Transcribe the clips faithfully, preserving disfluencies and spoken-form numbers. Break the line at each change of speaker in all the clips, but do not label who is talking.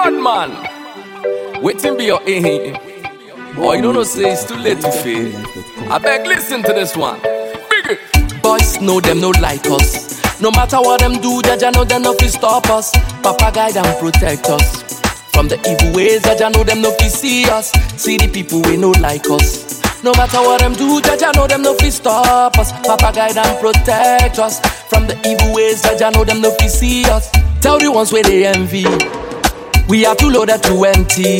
Bad man, waiting be your aim. Boy, you don't know, say it's too late to fail. I beg, listen to this one. Big it. Boys know them no like us. No matter what them do, Jaja know them no fi stop us. Papa guide and protect us from the evil ways. Jaja know them no fi see us. See the people we no like us. No matter what them do, Jaja know them no fi stop us. Papa guide and protect us from the evil ways. Jaja know them no fi see us. Tell the ones where they envy, we are too loaded to empty.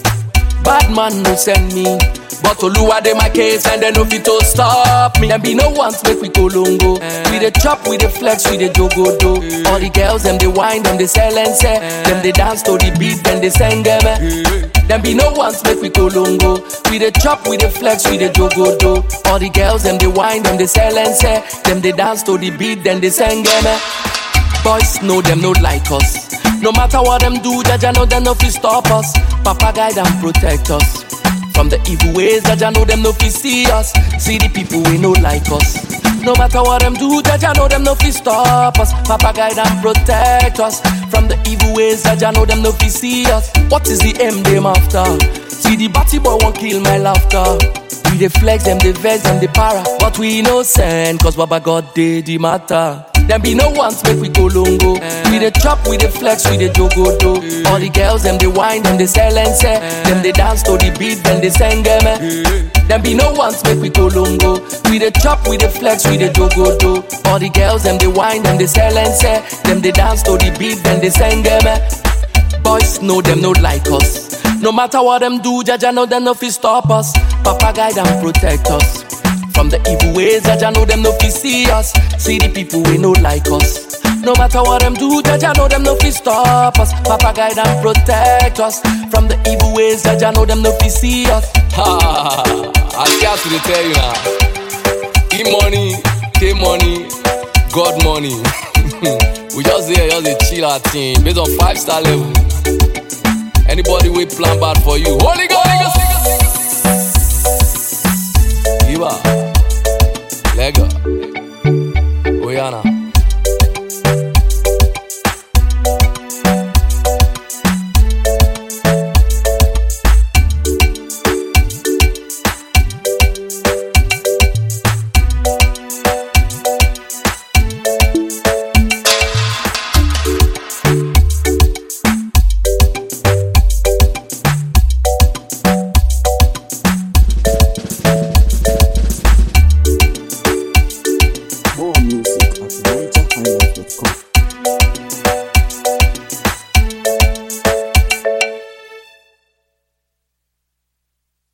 Bad man no send me, but Oluwa dey my case and they no fit to stop me. Them be no ones make we go longo. Uh, we dey chop, we dey flex, we dey jogo do. Uh, All the girls them they whine, them they sell and say. Uh, them they dance to the beat, then they sing them. Uh, them be no ones make we go longo. We dey chop, we dey flex, we dey jogo do. All the girls them they whine, them they sell and say. Them they dance to the beat, then they sing them. Uh, Boys know them no like us. No matter what them do, Jaja know them no fi stop us. Papa guide and protect us from the evil ways. Jaja know them no fi see us. See the people we no like us. No matter what them do, Jaja know them no fi stop us. Papa guide and protect us from the evil ways. Jaja know them no fi see us. What is the aim them after? See the batty boy won't kill my laughter. We dey flex them, they vex them, they para, but we innocent, cause Baba God did the matter. Them be no ones make we go longo. Uh, we dey chop, we dey flex, we dey jogo do. Uh, All the girls them they whine, them they sell and say. Uh, them they dance to the beat, then they sing them. Uh, them be no ones make we go longo. We dey chop, we dey flex, we dey jogo do. All the girls them they whine, them they sell and say. Them they dance to the beat, then they sing them. Uh, Boys know them no like us. No matter what them do, Jaja know them no fi stop us. Papa guide and protect us from the evil ways. Jaja know them no fi see us. See the people we no like us. No matter what them do, Jaja know them no fi stop us. Papa guide and protect us from the evil ways. Jaja know them no fi see us. Ha! I scared to tell you now. E money, K money, God money. We just there, just a chill our team based on five star level. Anybody we plan bad for you, Holy Ghost. Give up, Lego, Oyana.